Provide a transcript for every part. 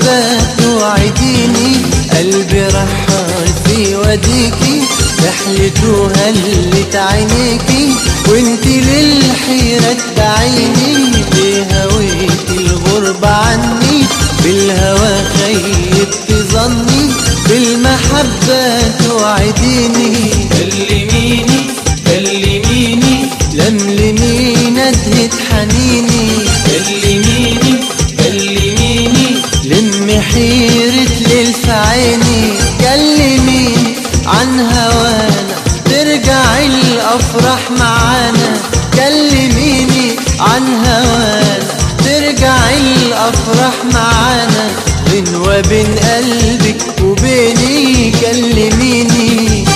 المحبة توعديني، قلبي رحال في وديكي، رحلته هلت عينيكي، وانتي للحيرة تدعيني، بهويتي الغربة عني، بالهوى خيبت ظني، بالمحبة توعديني. كلميني كلميني لملمي ندهة حنيني، كلميني كلميني لمي حيرة ليل في عيني، كلميني عن هوانا ترجعي الأفراح معانا، كلميني عن هوانا ترجعي الأفراح معانا، غنوة بين قلبك وبيني كلميني.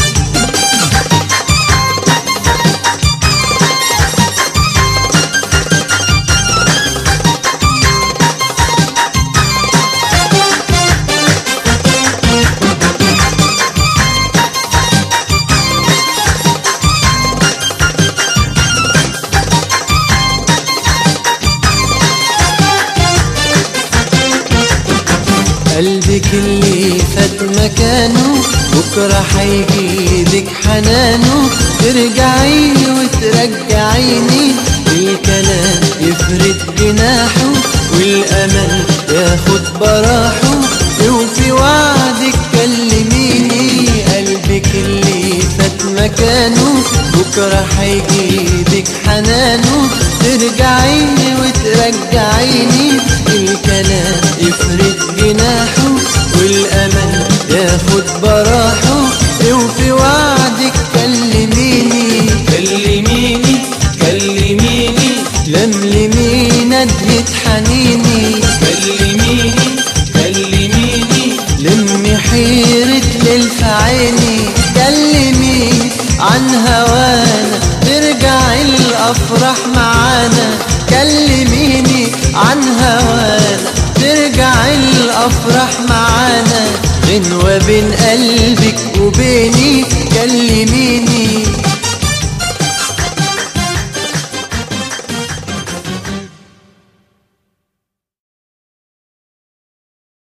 قلبك اللي فات مكانه بكرة هيجيلك حنانه، ترجعي وترجعيني، الكلام يفرد جناحه والأمل ياخد براحه، وفي وعدك كلميني. قلبك اللي فات مكانه بكرة هيجيلك حنانه، ترجعي وترجعيني، الكلام يفرد جناحه والأمل ياخد براحه، وفي وعدك كلميني. كلميني كلميني لملمي ندهة حنيني، كلميني كلميني لمي حيرة ليل في عيني، كلميني عن هوانا ترجعي الأفراح معانا، كلميني عن هوانا ترجعي الأفراح معانا، غنوة بين قلبك وبيني كلميني.